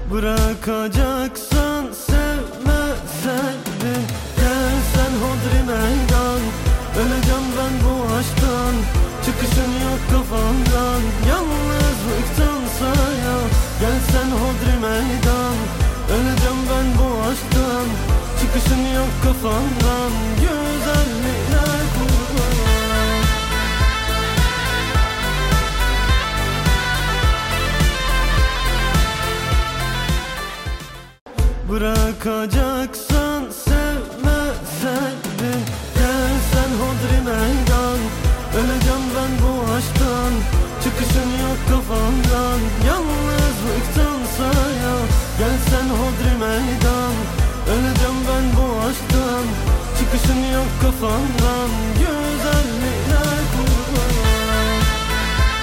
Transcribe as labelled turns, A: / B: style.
A: Bırakacaksan sevmeseydin. Gel sen hodri meydan, öleceğim ben bu aşktan. Çıkışın yok kafandan, yalnızlıktansa ya. Gel sen hodri meydan, öleceğim ben bu aşktan. Çıkışın yok kafandan, güzelliğine kurban. Bırakacaksan sevmeseydin. Gel sen hodri meydan, öleceğim ben bu aşktan. Çıkışın yok kafandan, yalnızlıktansa ya. Gel sen hodri meydan, öleceğim ben bu aşktan. Çıkışın yok kafandan.